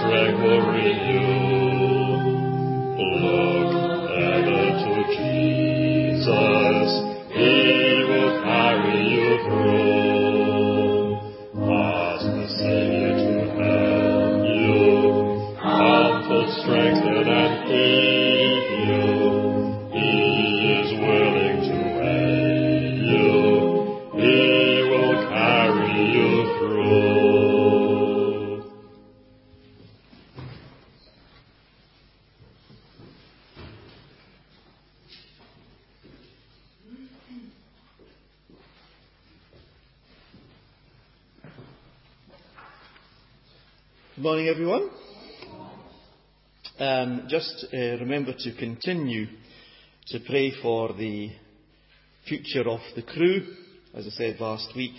strength will renew. Look ever to Jesus, He will carry you through. Ask the Savior to help you, comfort, strengthen, and keep you. He is willing to aid you. He will carry you through. Good morning, everyone. Just remember to continue to pray for the future of the crew. As I said last week,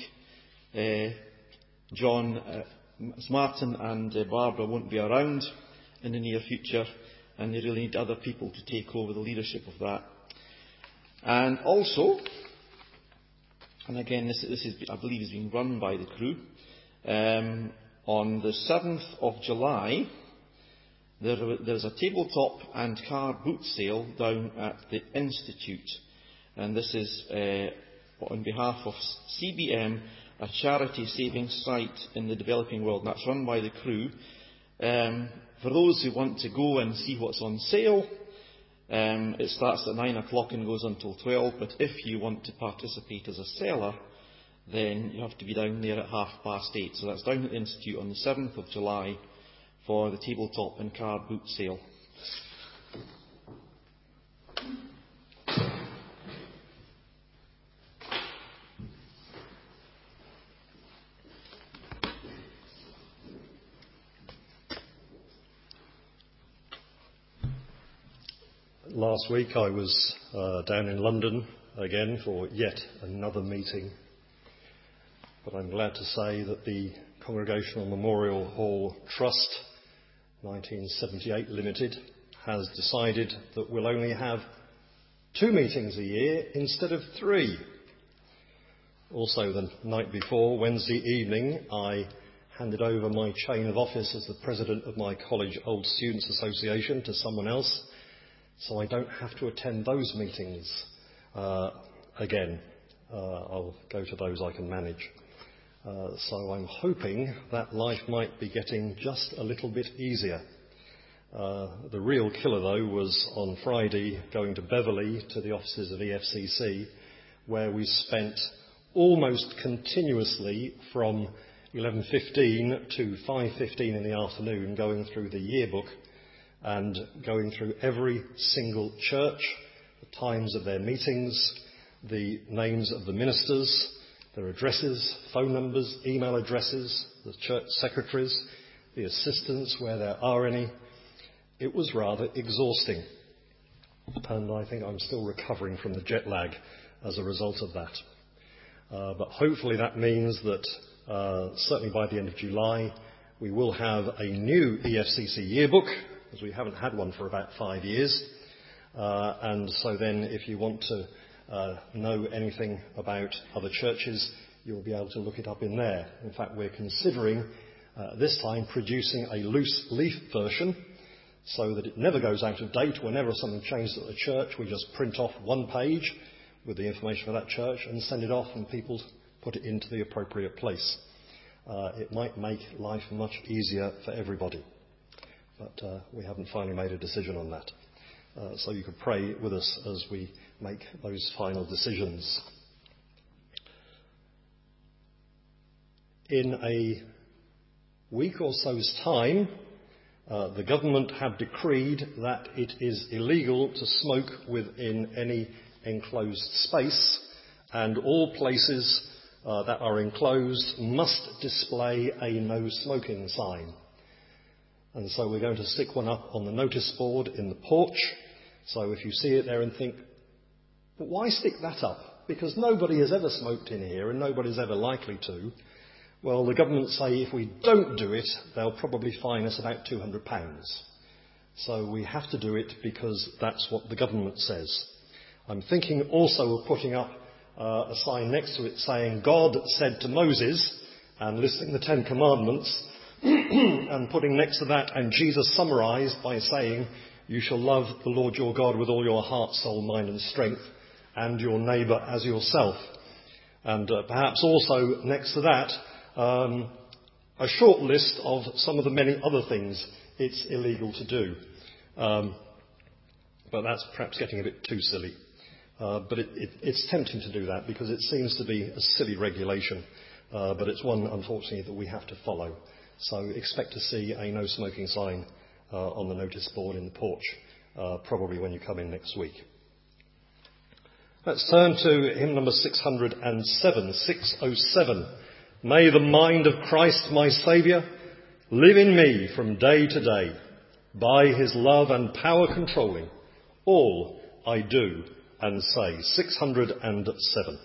John, Martin and Barbara won't be around in the near future, and they really need other people to take over the leadership of that. And also, and again this is, I believe, is being run by the crew, on the 7th of July, there's a tabletop and car boot sale down at the Institute. And this is on behalf of CBM, a charity saving site in the developing world. And that's run by the crew. For those who want to go and see what's on sale, it starts at 9 o'clock and goes until 12. But if you want to participate as a seller, then you have to be down there at 8:30. So that's down at the Institute on the 7th of July for the tabletop and car boot sale. Last week I was down in London again for yet another meeting. But I'm glad to say that the Congregational Memorial Hall Trust, 1978 Limited, has decided that we'll only have 2 meetings a year instead of 3. Also, the night before, Wednesday evening, I handed over my chain of office as the president of my college Old Students Association to someone else, so I don't have to attend those meetings again. I'll go to those I can manage. So I'm hoping that life might be getting just a little bit easier. The real killer, though, was on Friday going to Beverley to the offices of EFCC, where we spent almost continuously from 11:15 to 5:15 in the afternoon going through the yearbook and going through every single church, the times of their meetings, the names of the ministers, their addresses, phone numbers, email addresses, the church secretaries, the assistants where there are any. It was rather exhausting. And I think I'm still recovering from the jet lag as a result of that. But hopefully that means that certainly by the end of July we will have a new EFCC yearbook, as we haven't had one for about 5 years. And so then if you want to know anything about other churches, you'll be able to look it up in there. In fact, we're considering this time producing a loose leaf version so that it never goes out of date. Whenever something changes at the church, we just print off one page with the information for that church and send it off, and people put it into the appropriate place. It might make life much easier for everybody, but we haven't finally made a decision on that. So you could pray with us as we make those final decisions. In a week or so's time, the government have decreed that it is illegal to smoke within any enclosed space, and all places that are enclosed must display a no smoking sign. And so we're going to stick one up on the notice board in the porch. So if you see it there and think, but why stick that up? Because nobody has ever smoked in here and nobody's ever likely to. Well, the government say if we don't do it, they'll probably fine us about £200. So we have to do it because that's what the government says. I'm thinking also of putting up a sign next to it saying God said to Moses, and listing the 10 Commandments, and putting next to that, and Jesus summarised by saying, you shall love the Lord your God with all your heart, soul, mind and strength, and your neighbour as yourself. And perhaps also next to that, a short list of some of the many other things it's illegal to do. But that's perhaps getting a bit too silly. But it's tempting to do that because it seems to be a silly regulation. But it's one, unfortunately, that we have to follow. So expect to see a no smoking sign on the notice board in the porch, probably when you come in next week. Let's turn to hymn number 607, 607. May the mind of Christ my Saviour live in me from day to day, by his love and power controlling all I do and say. 607.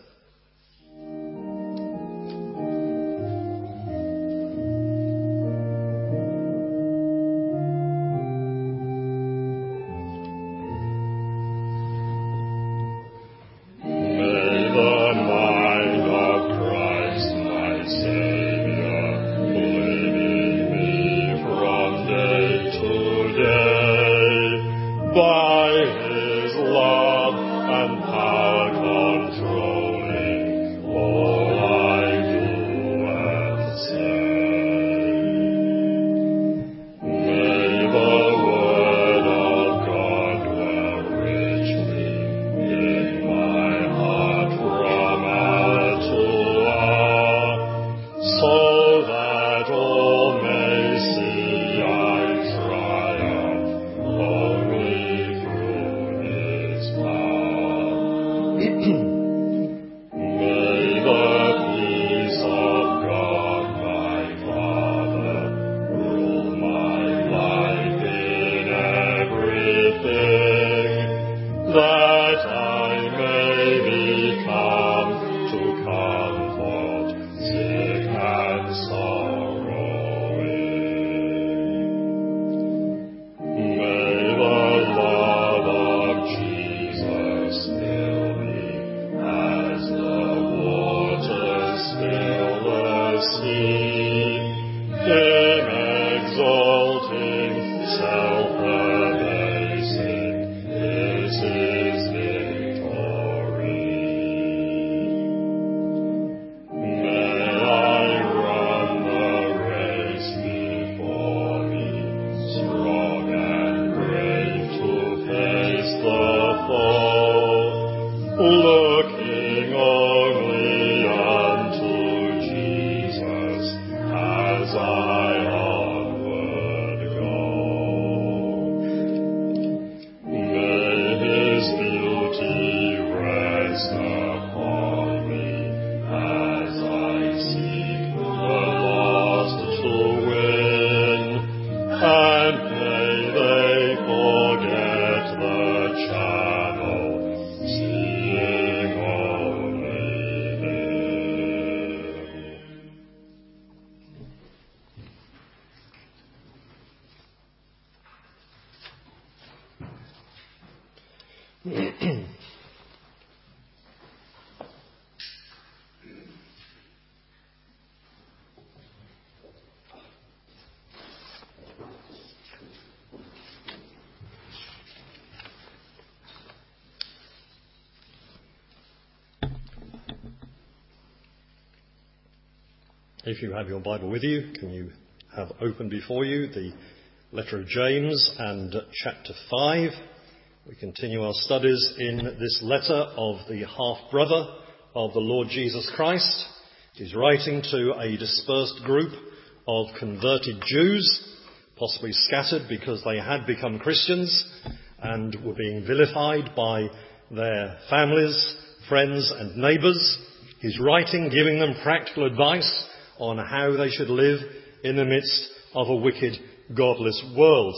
If you have your Bible with you, can you have open before you the letter of James and chapter 5. We continue our studies in this letter of the half-brother of the Lord Jesus Christ. He's writing to a dispersed group of converted Jews, possibly scattered because they had become Christians and were being vilified by their families, friends and neighbours. He's writing, giving them practical advice on how they should live in the midst of a wicked, godless world.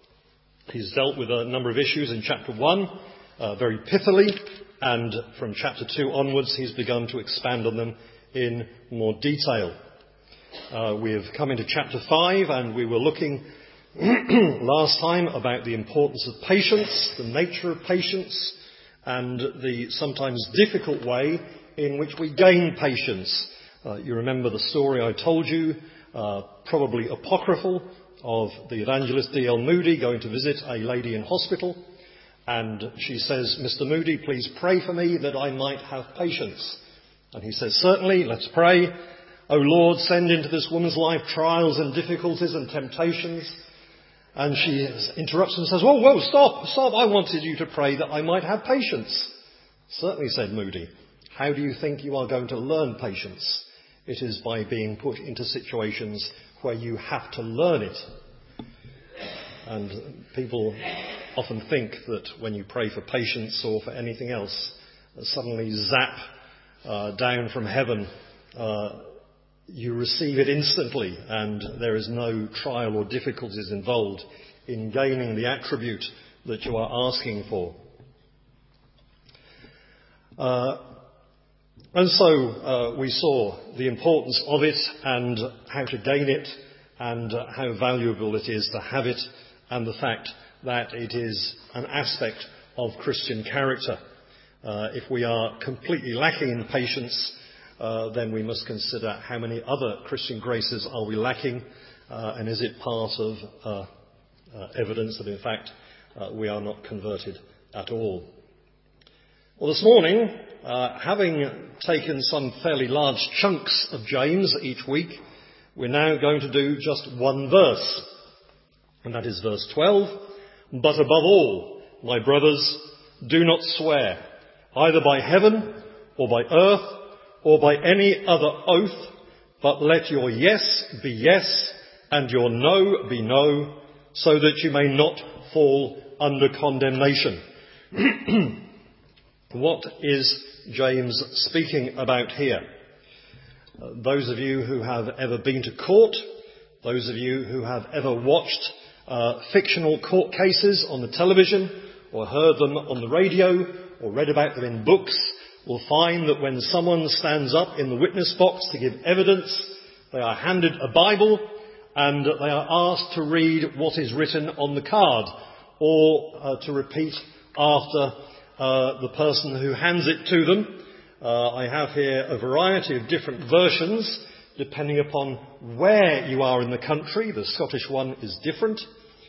He's dealt with a number of issues in chapter 1, very pithily, and from chapter 2 onwards he's begun to expand on them in more detail. We have come into chapter 5 and we were looking last time about the importance of patience, the nature of patience, and the sometimes difficult way in which we gain patience. You remember the story I told you probably apocryphal, of the evangelist D.L. Moody going to visit a lady in hospital. And she says, "Mr. Moody, please pray for me that I might have patience." And he says, "Certainly, let's pray. O Lord, send into this woman's life trials and difficulties and temptations." And she interrupts and says, "Whoa, stop. I wanted you to pray that I might have patience." "Certainly," said Moody. "How do you think you are going to learn patience? It is by being put into situations where you have to learn it." And people often think that when you pray for patience or for anything else, suddenly zap down from heaven, you receive it instantly and there is no trial or difficulties involved in gaining the attribute that you are asking for. And so we saw the importance of it and how to gain it and how valuable it is to have it, and the fact that it is an aspect of Christian character. If we are completely lacking in patience, then we must consider how many other Christian graces are we lacking, and is it part of evidence that in fact we are not converted at all. Well, this morning, having taken some fairly large chunks of James each week, we're now going to do just one verse, and that is verse 12. "But above all, my brothers, do not swear, either by heaven or by earth or by any other oath, but let your yes be yes and your no be no, so that you may not fall under condemnation." What is James speaking about here? Those of you who have ever been to court, those of you who have ever watched fictional court cases on the television or heard them on the radio or read about them in books will find that when someone stands up in the witness box to give evidence, they are handed a Bible and they are asked to read what is written on the card or to repeat after the person who hands it to them. I have here a variety of different versions depending upon where you are in the country. The Scottish one is different.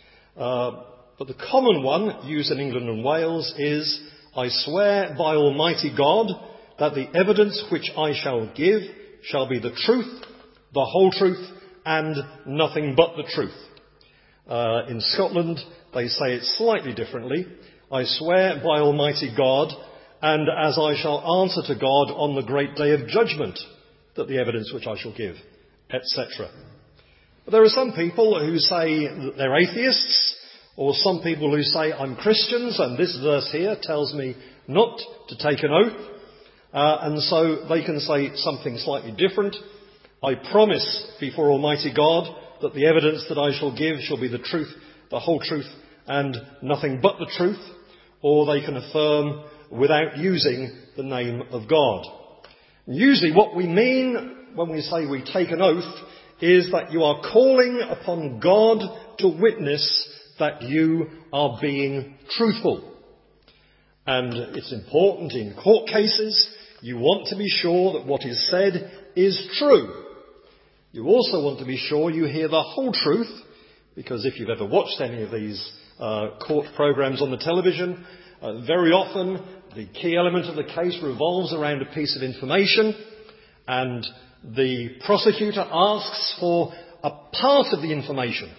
But the common one used in England and Wales is, "I swear by Almighty God that the evidence which I shall give shall be the truth, the whole truth, and nothing but the truth." In Scotland, they say it slightly differently. "I swear by Almighty God, and as I shall answer to God on the great day of judgment, that the evidence which I shall give," etc. But there are some people who say that they're atheists, or some people who say, "I'm Christians, and this verse here tells me not to take an oath," and so they can say something slightly different. "I promise before Almighty God that the evidence that I shall give shall be the truth, the whole truth, and nothing but the truth," or they can affirm without using the name of God. Usually what we mean when we say we take an oath is that you are calling upon God to witness that you are being truthful. And it's important in court cases, you want to be sure that what is said is true. You also want to be sure you hear the whole truth, because if you've ever watched any of these court programs on the television, very often the key element of the case revolves around a piece of information, and the prosecutor asks for a part of the information.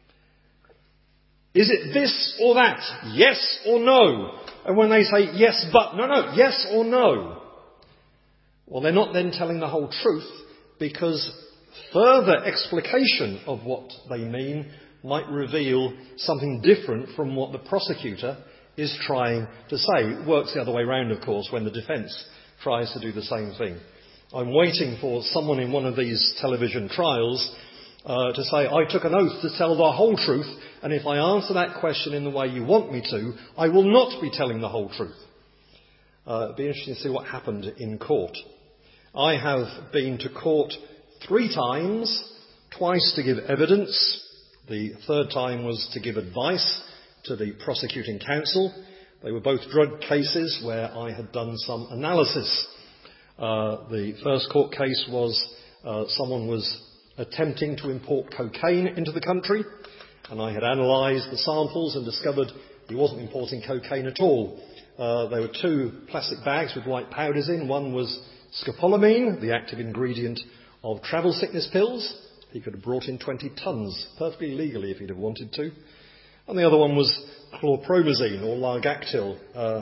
Is it this or that? Yes or no? And when they say yes but, no, yes or no, well, they're not then telling the whole truth, because further explication of what they mean might reveal something different from what the prosecutor is trying to say. It works the other way round, of course, when the defence tries to do the same thing. I'm waiting for someone in one of these television trials to say, "I took an oath to tell the whole truth, and if I answer that question in the way you want me to, I will not be telling the whole truth." It'd be interesting to see what happened in court. I have been to court 3 times, twice to give evidence. The third time was to give advice to the prosecuting counsel. They were both drug cases where I had done some analysis. The first court case was someone was attempting to import cocaine into the country, and I had analysed the samples and discovered he wasn't importing cocaine at all. There were 2 plastic bags with white powders in. One was scopolamine, the active ingredient of travel sickness pills. He could have brought in 20 tonnes, perfectly legally if he'd have wanted to. And the other one was chlorpromazine or Largactil,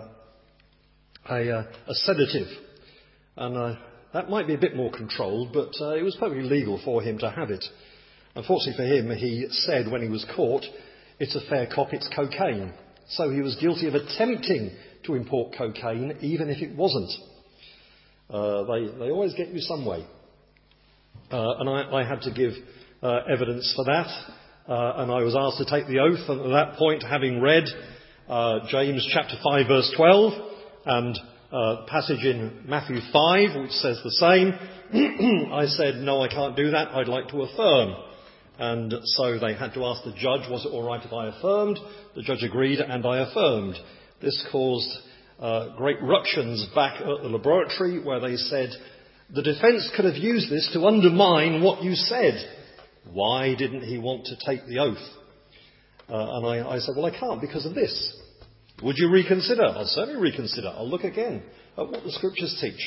a sedative. And that might be a bit more controlled, but it was perfectly legal for him to have it. Unfortunately for him, he said when he was caught, it's a fair cop, it's cocaine. So he was guilty of attempting to import cocaine, even if it wasn't. They always get you some way. And I had to give evidence for that. And I was asked to take the oath. And at that point, having read James chapter 5, verse 12, and passage in Matthew 5, which says the same, I said, no, I can't do that. I'd like to affirm. And so they had to ask the judge, was it all right if I affirmed? The judge agreed, and I affirmed. This caused great ructions back at the laboratory, where they said, the defence could have used this to undermine what you said. Why didn't he want to take the oath? And I said, well, I can't because of this. Would you reconsider? I'll certainly reconsider. I'll look again at what the Scriptures teach.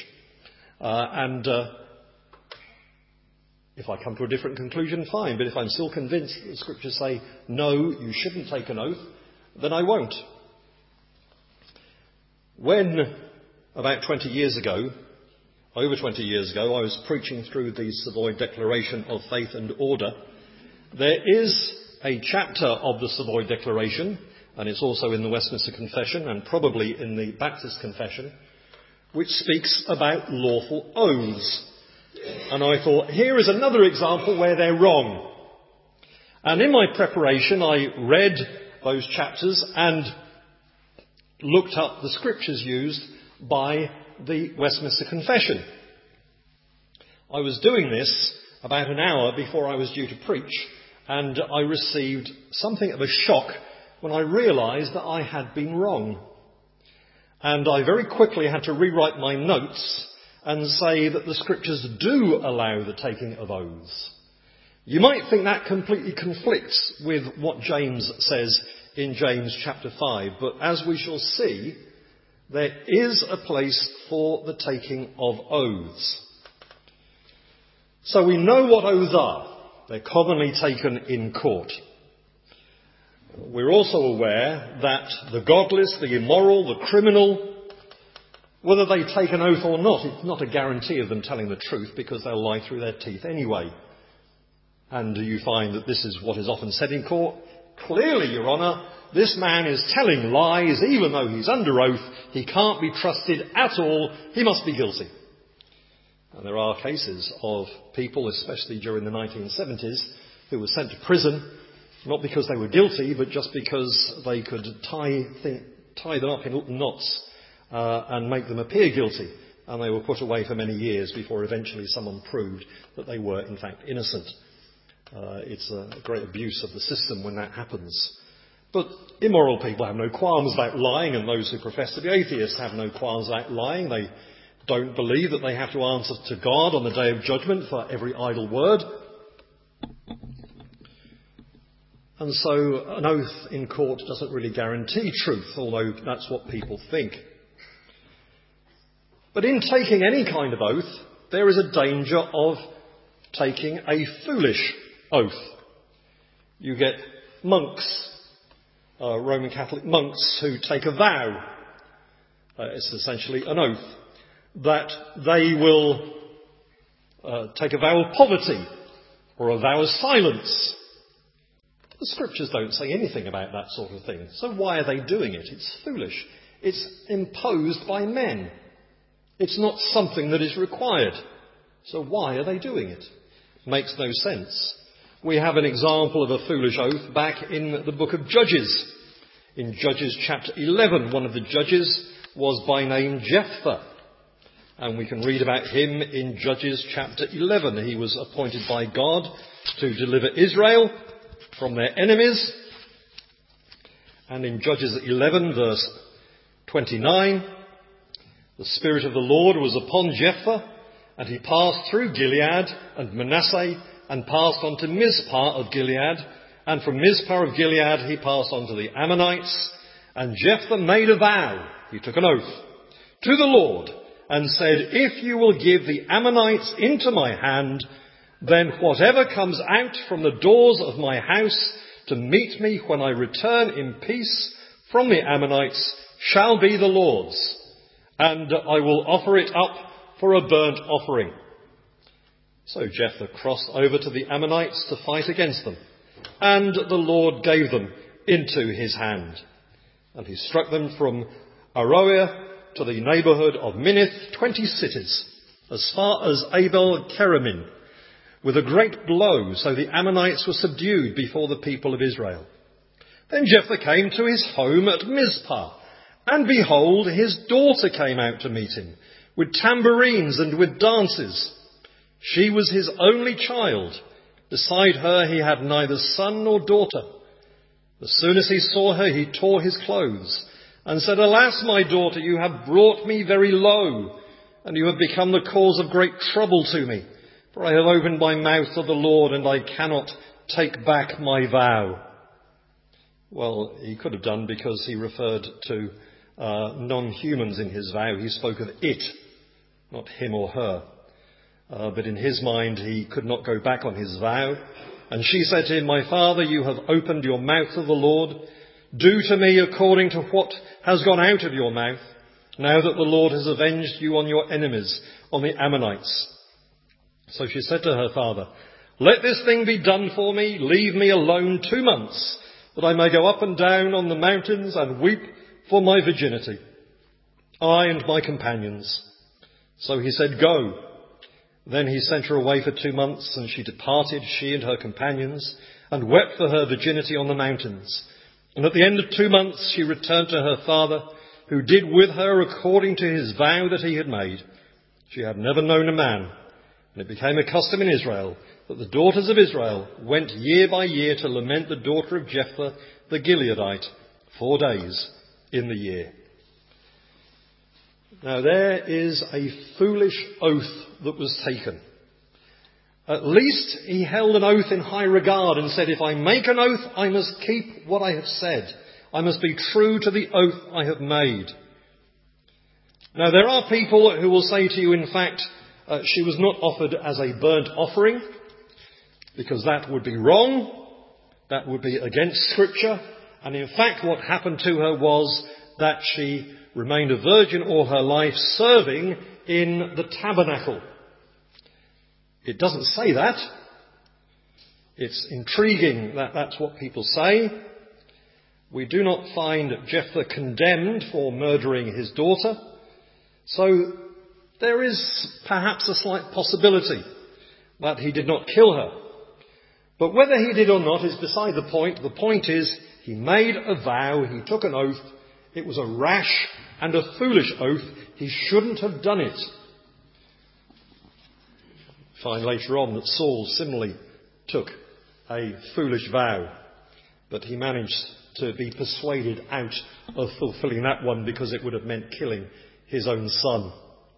If I come to a different conclusion, fine. But if I'm still convinced that the Scriptures say, no, you shouldn't take an oath, then I won't. When, about 20 years ago, over 20 years ago, I was preaching through the Savoy Declaration of Faith and Order, there is a chapter of the Savoy Declaration, and it's also in the Westminster Confession and probably in the Baptist Confession, which speaks about lawful oaths. And I thought, here is another example where they're wrong. And in my preparation, I read those chapters and looked up the scriptures used by the Westminster Confession. I was doing this about an hour before I was due to preach, and I received something of a shock when I realised that I had been wrong. And I very quickly had to rewrite my notes and say that the scriptures do allow the taking of oaths. You might think that completely conflicts with what James says in James chapter 5, but as we shall see, there is a place for the taking of oaths. So we know what oaths are. They're commonly taken in court. We're also aware that the godless, the immoral, the criminal, whether they take an oath or not, it's not a guarantee of them telling the truth, because they'll lie through their teeth anyway. And you find that this is what is often said in court. Clearly, Your Honour, this man is telling lies, even though he's under oath. He can't be trusted at all. He must be guilty. And there are cases of people, especially during the 1970s, who were sent to prison, not because they were guilty, but just because they could tie them up in little knots and make them appear guilty. And they were put away for many years before eventually someone proved that they were in fact innocent. It's a great abuse of the system when that happens. But immoral people have no qualms about lying, and those who profess to be atheists have no qualms about lying. They don't believe that they have to answer to God on the day of judgment for every idle word. And so an oath in court doesn't really guarantee truth, although that's what people think. But in taking any kind of oath, there is a danger of taking a foolish oath. You get monks, Roman Catholic monks, who take a vow. It's essentially an oath that they will take a vow of poverty or a vow of silence. The scriptures don't say anything about that sort of thing. So why are they doing it? It's foolish. It's imposed by men. It's not something that is required. So why are they doing it? Makes no sense. We have an example of a foolish oath back in the book of Judges. In Judges chapter 11, one of the judges was by name Jephthah. And we can read about him in Judges chapter 11. He was appointed by God to deliver Israel from their enemies. And in Judges 11, verse 29, the Spirit of the Lord was upon Jephthah, and he passed through Gilead and Manasseh and passed on to Mizpah of Gilead. And from Mizpah of Gilead he passed on to the Ammonites. And Jephthah made a vow, he took an oath, to the Lord, and said, if you will give the Ammonites into my hand, then whatever comes out from the doors of my house to meet me when I return in peace from the Ammonites shall be the Lord's, and I will offer it up for a burnt offering. So Jephthah crossed over to the Ammonites to fight against them, and the Lord gave them into his hand. And he struck them from Aroer to the neighbourhood of Minnith, 20 cities, as far as Abel Keramim, with a great blow, so the Ammonites were subdued before the people of Israel. Then Jephthah came to his home at Mizpah, and behold, his daughter came out to meet him, with tambourines and with dances. She was his only child. Beside her he had neither son nor daughter. As soon as he saw her, he tore his clothes, and said, alas, my daughter, you have brought me very low, and you have become the cause of great trouble to me. For I have opened my mouth to the Lord, and I cannot take back my vow. Well, he could have done, because he referred to non-humans in his vow. He spoke of it, not him or her. But in his mind, he could not go back on his vow. And she said to him, my father, you have opened your mouth to the Lord. Do to me according to what has gone out of your mouth, now that the Lord has avenged you on your enemies, on the Ammonites. So she said to her father, let this thing be done for me. Leave me alone 2 months, that I may go up and down on the mountains and weep for my virginity, I and my companions. So he said, go. Then he sent her away for 2 months, and she departed, she and her companions, and wept for her virginity on the mountains. And at the end of 2 months she returned to her father, who did with her according to his vow that he had made. She had never known a man, and it became a custom in Israel that the daughters of Israel went year by year to lament the daughter of Jephthah the Gileadite 4 days in the year. Now there is a foolish oath that was taken. At least he held an oath in high regard and said, if I make an oath, I must keep what I have said. I must be true to the oath I have made. Now there are people who will say to you, in fact, she was not offered as a burnt offering, because that would be wrong. That would be against Scripture. And in fact, what happened to her was that she remained a virgin all her life, serving in the tabernacle. It doesn't say that. It's intriguing that that's what people say. We do not find Jephthah condemned for murdering his daughter. So there is perhaps a slight possibility that he did not kill her. But whether he did or not is beside the point. The point is, he made a vow, he took an oath. It was a rash and a foolish oath. He shouldn't have done it. Find later on that Saul similarly took a foolish vow, but he managed to be persuaded out of fulfilling that one because it would have meant killing his own son.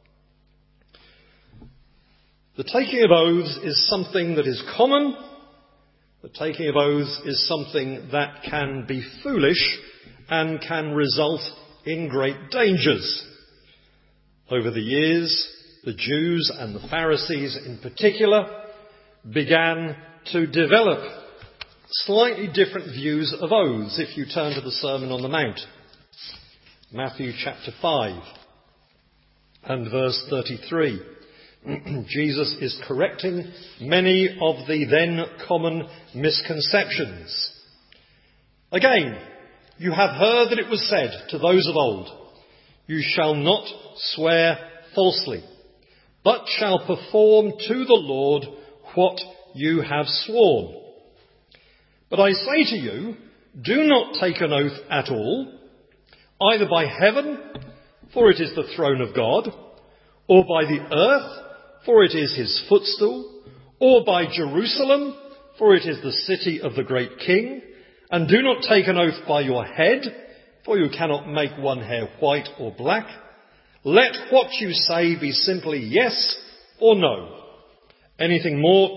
The taking of oaths is something that is common. The taking of oaths is something that can be foolish and can result in great dangers. Over the years, the Jews and the Pharisees in particular began to develop slightly different views of oaths. If you turn to the Sermon on the Mount, Matthew chapter 5 and verse 33, Jesus is correcting many of the then common misconceptions. Again, you have heard that it was said to those of old, you shall not swear falsely, but shall perform to the Lord what you have sworn. But I say to you, do not take an oath at all, either by heaven, for it is the throne of God, or by the earth, for it is his footstool, or by Jerusalem, for it is the city of the great King. And do not take an oath by your head, for you cannot make one hair white or black. Let what you say be simply yes or no. Anything more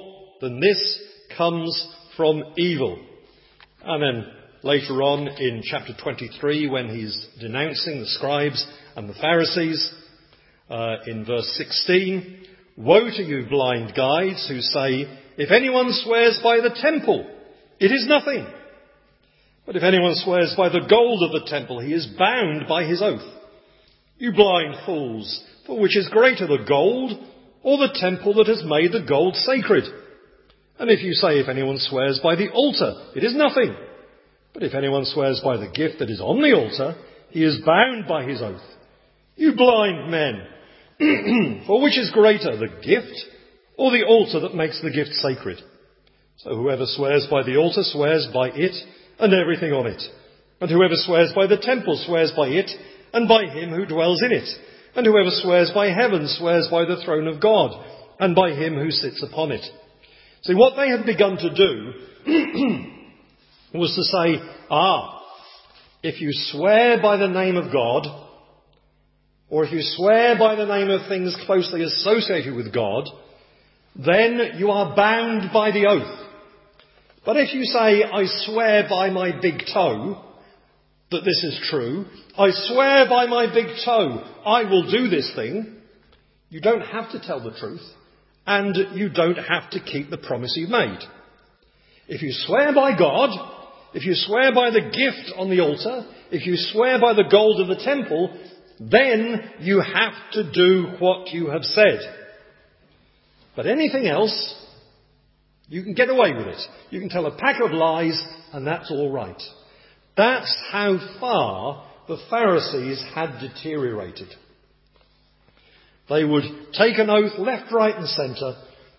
then this comes from evil. And then later on in chapter 23, when he's denouncing the scribes and the Pharisees, in verse 16, "Woe to you, blind guides, who say, if anyone swears by the temple, it is nothing. But if anyone swears by the gold of the temple, he is bound by his oath. You blind fools, for which is greater, the gold or the temple that has made the gold sacred? And if you say, if anyone swears by the altar, it is nothing. But if anyone swears by the gift that is on the altar, he is bound by his oath. You blind men, for which is greater, the gift or the altar that makes the gift sacred? So whoever swears by the altar swears by it and everything on it. And whoever swears by the temple swears by it and by him who dwells in it. And whoever swears by heaven swears by the throne of God and by him who sits upon it." See, what they had begun to do was to say, if you swear by the name of God, or if you swear by the name of things closely associated with God, then you are bound by the oath. But if you say, I swear by my big toe that this is true, I swear by my big toe I will do this thing, you don't have to tell the truth, and you don't have to keep the promise you've made. If you swear by God, if you swear by the gift on the altar, if you swear by the gold of the temple, then you have to do what you have said. But anything else, you can get away with it. You can tell a pack of lies, and that's all right. That's how far the Pharisees had deteriorated. They would take an oath left, right and centre,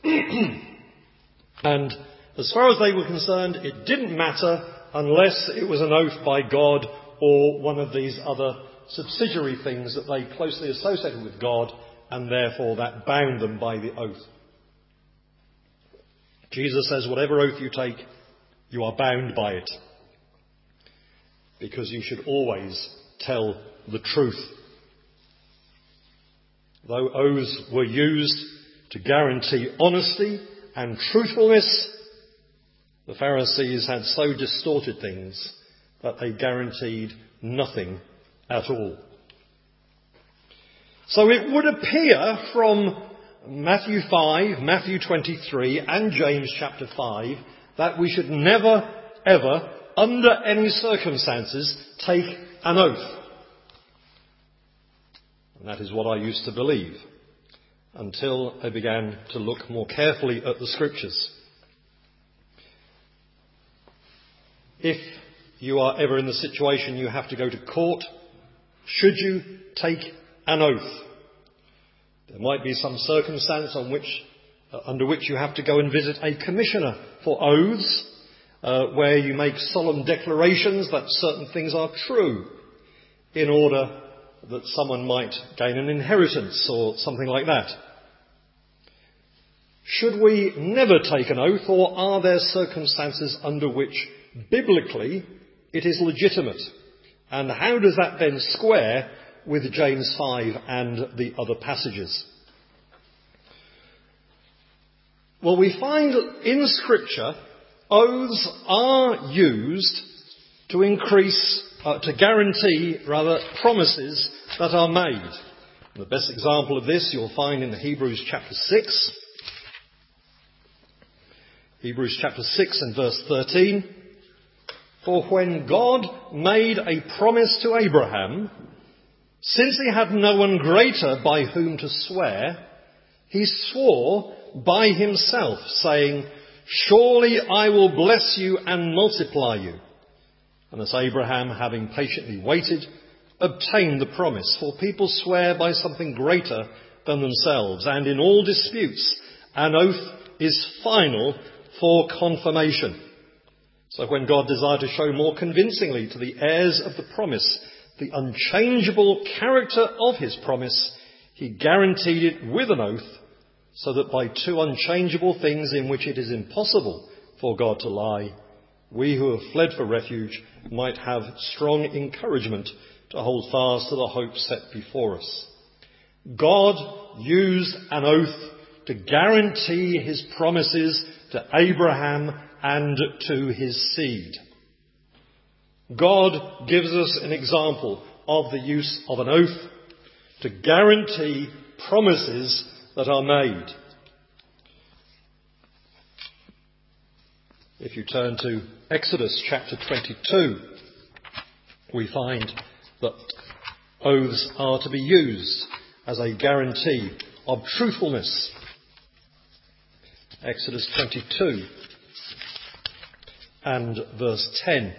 and as far as they were concerned, it didn't matter unless it was an oath by God or one of these other subsidiary things that they closely associated with God, and therefore that bound them by the oath. Jesus says, whatever oath you take, you are bound by it, because you should always tell the truth. Though oaths were used to guarantee honesty and truthfulness, the Pharisees had so distorted things that they guaranteed nothing at all. So it would appear from Matthew 5, Matthew 23 and James chapter 5 that we should never, ever, under any circumstances, take an oath. And that is what I used to believe until I began to look more carefully at the Scriptures. If you are ever in the situation you have to go to court, should you take an oath? There might be some circumstance under which you have to go and visit a commissioner for oaths, where you make solemn declarations that certain things are true in order that someone might gain an inheritance or something like that. Should we never take an oath, or are there circumstances under which biblically it is legitimate? And how does that then square with James 5 and the other passages? Well, we find in Scripture oaths are used to guarantee promises that are made. And the best example of this you'll find in Hebrews chapter 6. Hebrews chapter 6 and verse 13. For when God made a promise to Abraham, since he had no one greater by whom to swear, he swore by himself, saying, surely I will bless you and multiply you. And as Abraham, having patiently waited, obtained the promise. For people swear by something greater than themselves, and in all disputes an oath is final for confirmation. So when God desired to show more convincingly to the heirs of the promise the unchangeable character of his promise, he guaranteed it with an oath, so that by two unchangeable things in which it is impossible for God to lie, we who have fled for refuge might have strong encouragement to hold fast to the hope set before us. God used an oath to guarantee his promises to Abraham and to his seed. God gives us an example of the use of an oath to guarantee promises that are made. If you turn to Exodus chapter 22, we find that oaths are to be used as a guarantee of truthfulness. Exodus 22 and verse 10.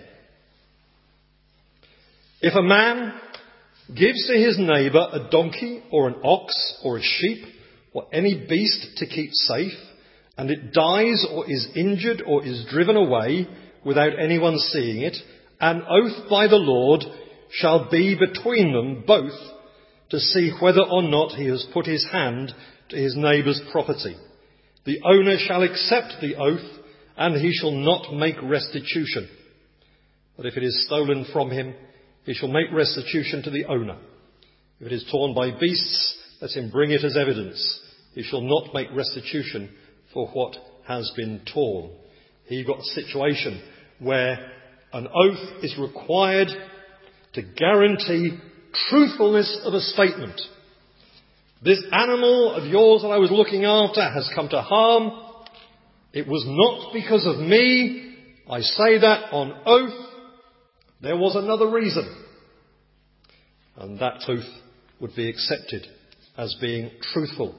If a man gives to his neighbour a donkey or an ox or a sheep or any beast to keep safe, and it dies or is injured or is driven away without anyone seeing it, an oath by the Lord shall be between them both to see whether or not he has put his hand to his neighbour's property. The owner shall accept the oath, and he shall not make restitution. But if it is stolen from him, he shall make restitution to the owner. If it is torn by beasts, let him bring it as evidence. He shall not make restitution for what has been torn. Here you've got a situation where an oath is required to guarantee truthfulness of a statement. This animal of yours that I was looking after has come to harm. It was not because of me. I say that on oath. There was another reason. And that oath would be accepted as being truthful.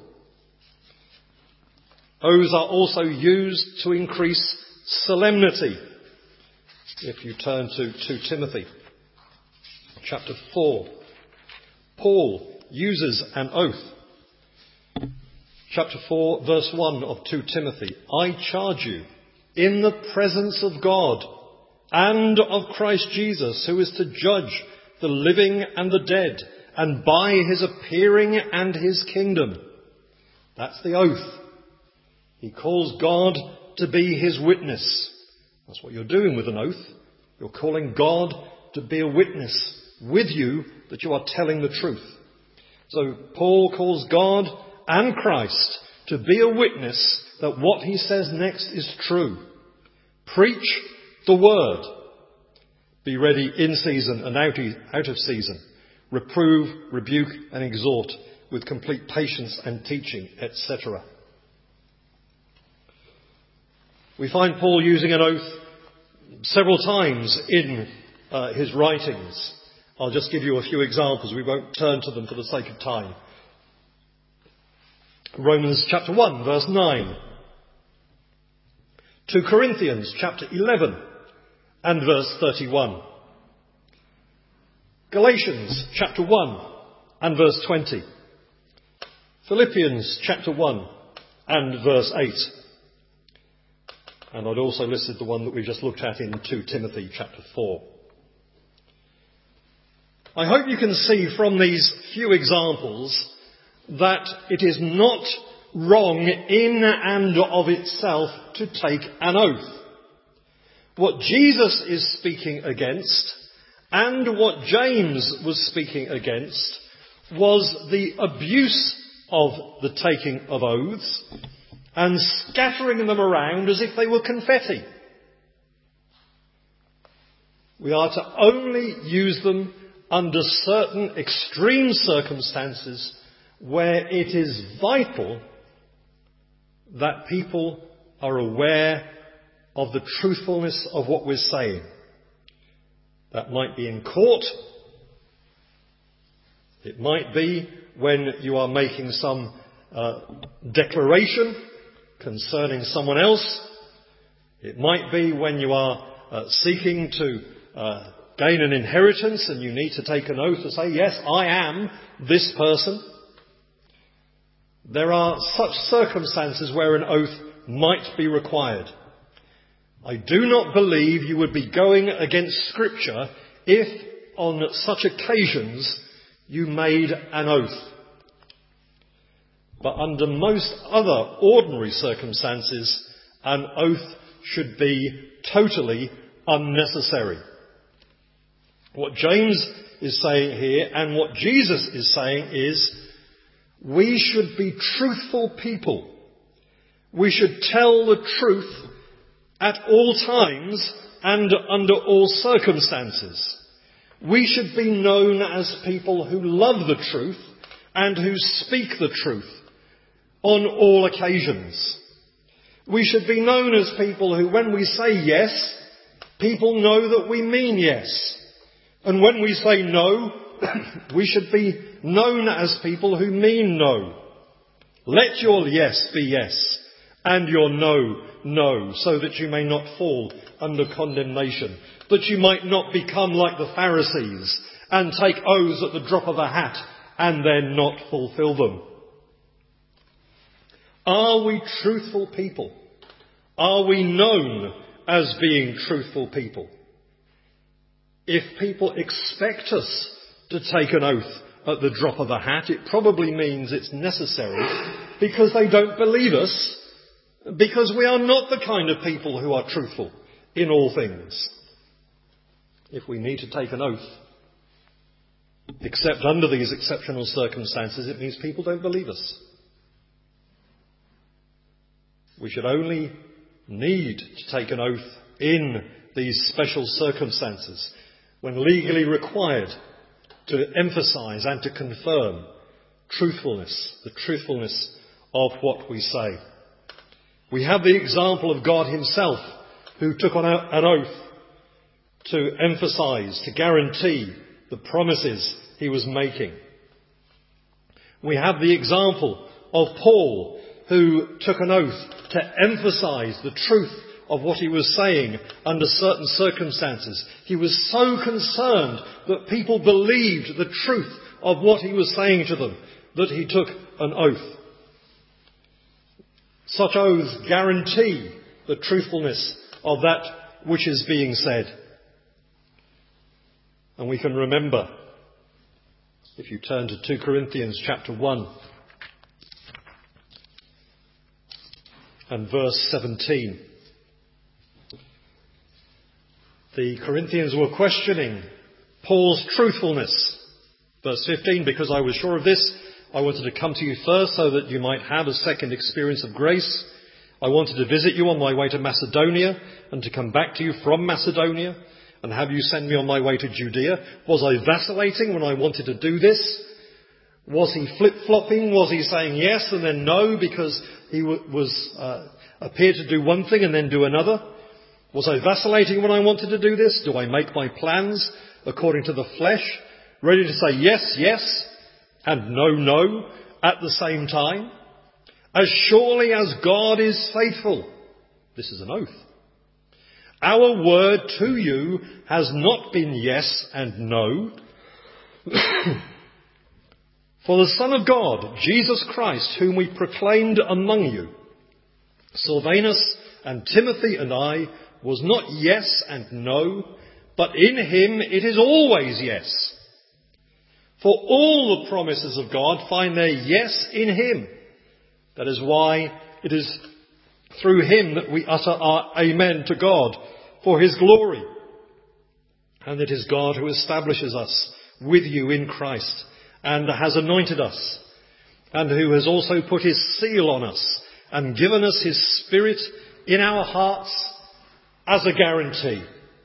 Oaths are also used to increase solemnity. If you turn to 2 Timothy chapter 4, Paul uses an oath. Chapter 4, verse 1 of 2 Timothy. I charge you in the presence of God and of Christ Jesus, who is to judge the living and the dead, and by his appearing and his kingdom. That's the oath. He calls God to be his witness. That's what you're doing with an oath. You're calling God to be a witness with you that you are telling the truth. So Paul calls God and Christ to be a witness that what he says next is true. Preach the word. Be ready in season and out of season. Reprove, rebuke and exhort with complete patience and teaching, etc. We find Paul using an oath several times in his writings. I'll just give you a few examples. We won't turn to them for the sake of time. Romans chapter 1, verse 9. 2 Corinthians chapter 11 and verse 31. Galatians chapter 1 and verse 20. Philippians chapter 1 and verse 8. And I'd also listed the one that we just looked at in 2 Timothy chapter 4. I hope you can see from these few examples that it is not wrong in and of itself to take an oath. What Jesus is speaking against and what James was speaking against was the abuse of the taking of oaths and scattering them around as if they were confetti. We are to only use them under certain extreme circumstances where it is vital that people are aware of the truthfulness of what we're saying. That might be in court. It might be when you are making some declaration concerning someone else. It might be when you are seeking to gain an inheritance and you need to take an oath to say, yes, I am this person. There are such circumstances where an oath might be required. I do not believe you would be going against Scripture if on such occasions you made an oath. But under most other ordinary circumstances, an oath should be totally unnecessary. What James is saying here and what Jesus is saying is we should be truthful people. We should tell the truth at all times and under all circumstances. We should be known as people who love the truth and who speak the truth on all occasions. We should be known as people who, when we say yes, people know that we mean yes. And when we say no, we should be known as people who mean no. Let your yes be yes, and your no, no, so that you may not fall under condemnation, that you might not become like the Pharisees and take oaths at the drop of a hat and then not fulfill them. Are we truthful people? Are we known as being truthful people? If people expect us to take an oath at the drop of a hat, it probably means it's necessary because they don't believe us, because we are not the kind of people who are truthful in all things. If we need to take an oath, except under these exceptional circumstances, it means people don't believe us. We should only need to take an oath in these special circumstances, when legally required, to emphasise and to confirm truthfulness, the truthfulness of what we say. We have the example of God himself, who took on an oath to emphasise, to guarantee the promises he was making. We have the example of Paul, who took an oath to emphasise the truth of what he was saying under certain circumstances. He was so concerned that people believed the truth of what he was saying to them that he took an oath. Such oaths guarantee the truthfulness of that which is being said. And we can remember, if you turn to 2 Corinthians chapter 1 and verse 17. The Corinthians were questioning Paul's truthfulness. Verse 15, because I was sure of this, I wanted to come to you first so that you might have a second experience of grace. I wanted to visit you on my way to Macedonia and to come back to you from Macedonia and have you send me on my way to Judea. Was I vacillating when I wanted to do this? Was he flip-flopping? Was he saying yes and then no because he appeared to do one thing and then do another? Was I vacillating when I wanted to do this? Do I make my plans according to the flesh, ready to say yes, yes, and no, no at the same time? As surely as God is faithful. This is an oath. Our word to you has not been yes and no. For the Son of God, Jesus Christ, whom we proclaimed among you, Silvanus and Timothy and I, was not yes and no, but in him it is always yes. For all the promises of God find their yes in him. That is why it is through him that we utter our amen to God for his glory. And it is God who establishes us with you in Christ and has anointed us, and who has also put his seal on us and given us his Spirit in our hearts as a guarantee.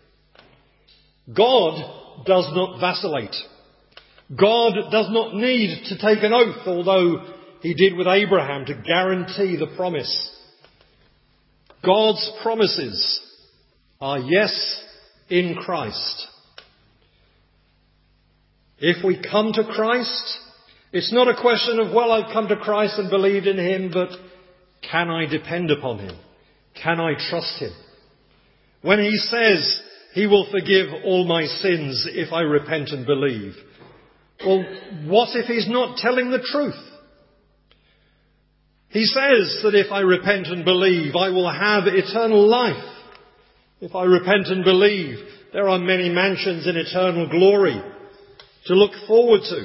God does not vacillate. God does not need to take an oath, although he did with Abraham to guarantee the promise. God's promises are yes in Christ. If we come to Christ, it's not a question of, well, I've come to Christ and believed in him, but can I depend upon him? Can I trust him? When he says he will forgive all my sins if I repent and believe, well, what if he's not telling the truth? He says that if I repent and believe, I will have eternal life. If I repent and believe, there are many mansions in eternal glory to look forward to.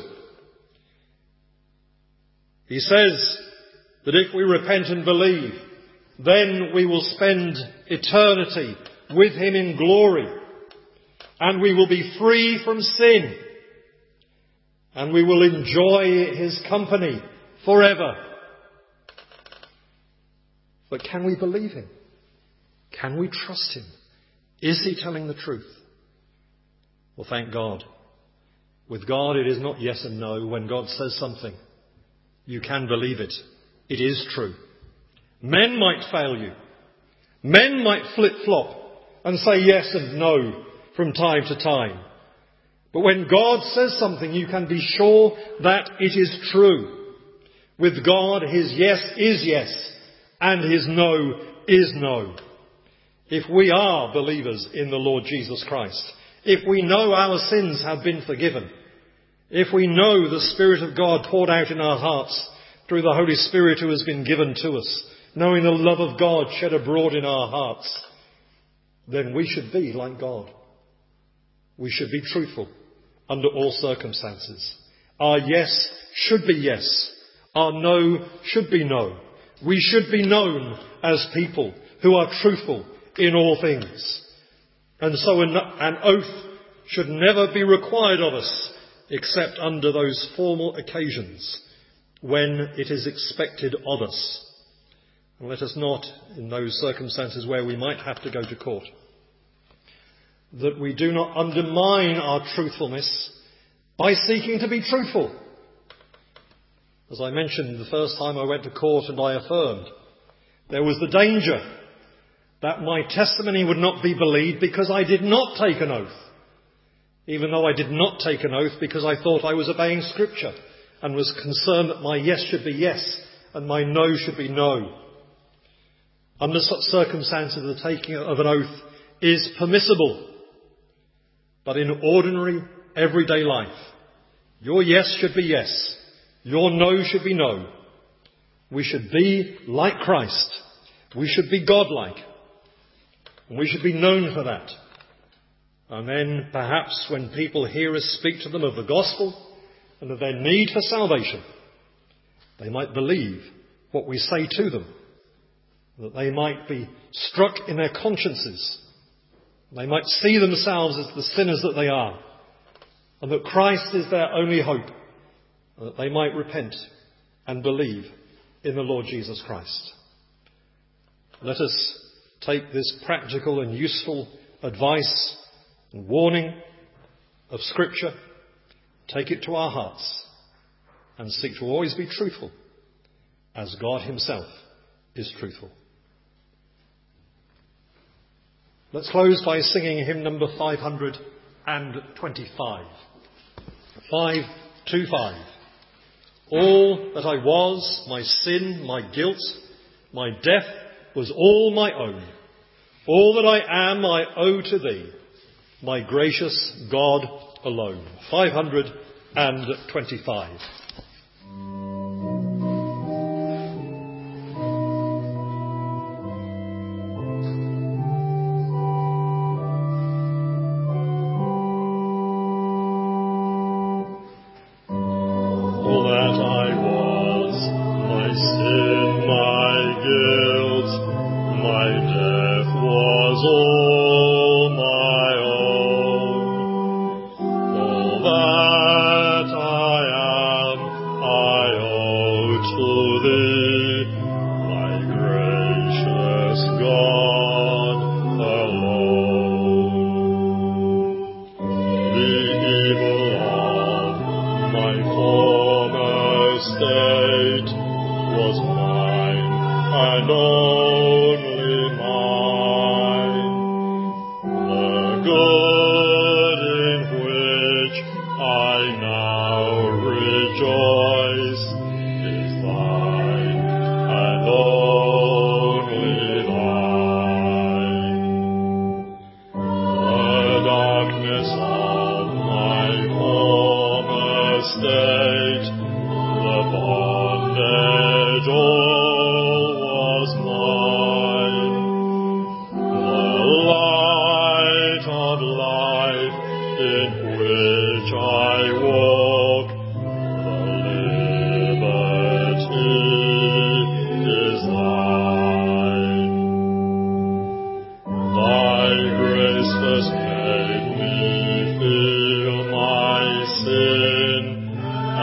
He says that if we repent and believe, then we will spend eternity with him in glory, and we will be free from sin, and we will enjoy his company forever. But can we believe him? Can we trust him? Is he telling the truth? Well, thank God. With God, it is not yes and no. When God says something, you can believe it. It is true. Men might fail you. Men might flip-flop and say yes and no from time to time. But when God says something, you can be sure that it is true. With God, his yes is yes, and his no is no. If we are believers in the Lord Jesus Christ, if we know our sins have been forgiven, if we know the Spirit of God poured out in our hearts through the Holy Spirit who has been given to us, knowing the love of God shed abroad in our hearts, then we should be like God. We should be truthful under all circumstances. Our yes should be yes. Our no should be no. We should be known as people who are truthful in all things. And so an oath should never be required of us except under those formal occasions when it is expected of us. And let us not, in those circumstances where we might have to go to court, that we do not undermine our truthfulness by seeking to be truthful. As I mentioned the first time I went to court and I affirmed, there was the danger that my testimony would not be believed because I did not take an oath. Even though I did not take an oath because I thought I was obeying Scripture and was concerned that my yes should be yes and my no should be no. Under such circumstances, the taking of an oath is permissible. But in ordinary, everyday life, your yes should be yes. Your no should be no. We should be like Christ. We should be God-like. And we should be known for that. And then perhaps when people hear us speak to them of the gospel and of their need for salvation, they might believe what we say to them. That they might be struck in their consciences. They might see themselves as the sinners that they are. And that Christ is their only hope. And that they might repent and believe in the Lord Jesus Christ. Let us take this practical and useful advice and warning of Scripture, take it to our hearts and seek to always be truthful as God himself is truthful. Let's close by singing hymn number 525. 525. All that I was, my sin, my guilt, my death was all my own. All that I am I owe to thee, my gracious God alone. 525.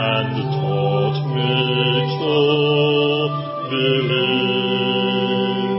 Believe.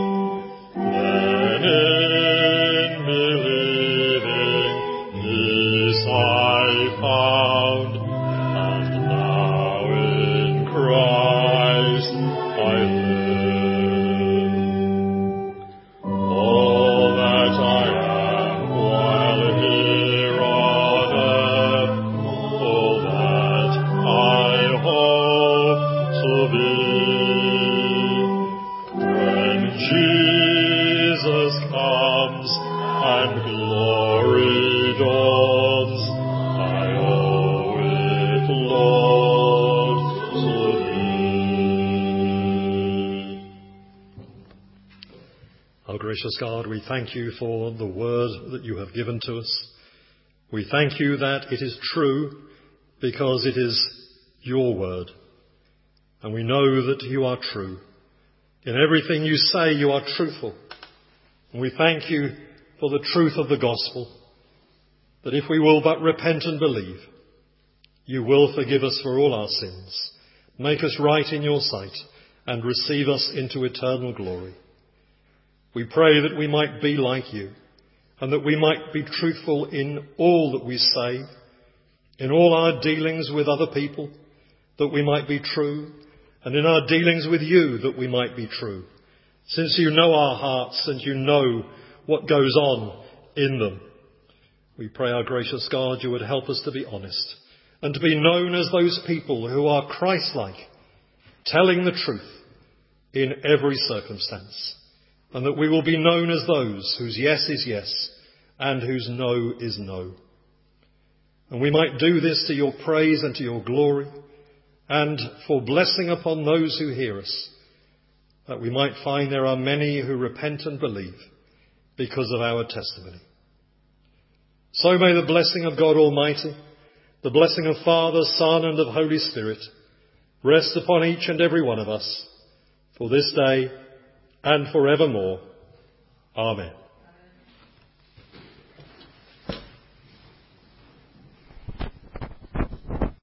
Gracious God, we thank you for the word that you have given to us. We thank you that it is true because it is your word. And we know that you are true. In everything you say, you are truthful. And we thank you for the truth of the gospel, that if we will but repent and believe, you will forgive us for all our sins, make us right in your sight, and receive us into eternal glory. We pray that we might be like you, and that we might be truthful in all that we say, in all our dealings with other people, that we might be true, and in our dealings with you, that we might be true, since you know our hearts and you know what goes on in them. We pray, our gracious God, you would help us to be honest and to be known as those people who are Christ-like, telling the truth in every circumstance, and that we will be known as those whose yes is yes and whose no is no. And we might do this to your praise and to your glory, and for blessing upon those who hear us, that we might find there are many who repent and believe because of our testimony. So may the blessing of God Almighty, the blessing of Father, Son, and of Holy Spirit rest upon each and every one of us for this day and forevermore. Amen.